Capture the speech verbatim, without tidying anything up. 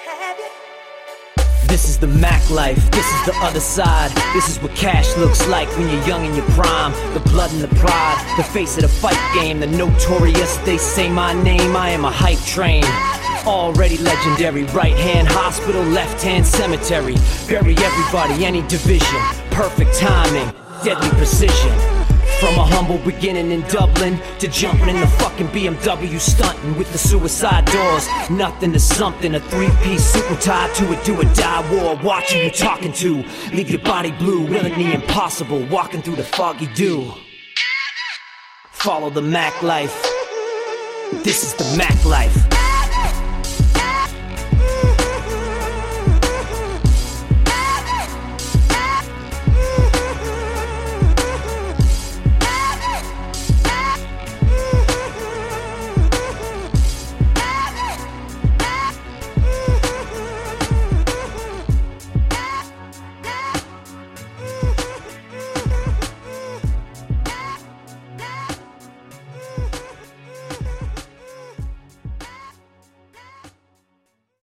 This is the Mac life, this is the other side. This is what cash looks like when you're young in your prime. The blood and the pride, the face of the fight game. The notorious, they say my name, I am a hype train. Already legendary, right hand hospital, left hand cemetery. Bury everybody, any division, perfect timing, deadly precision. From a humble beginning in Dublin to jumping in the fucking B M W, stunting with the suicide doors. Nothing to something, a three-piece suit and tied to a do-or-die war. Watch who you talking to, leave your body blue, willing the impossible, walking through the foggy dew. Follow the Mac life. This is the Mac life.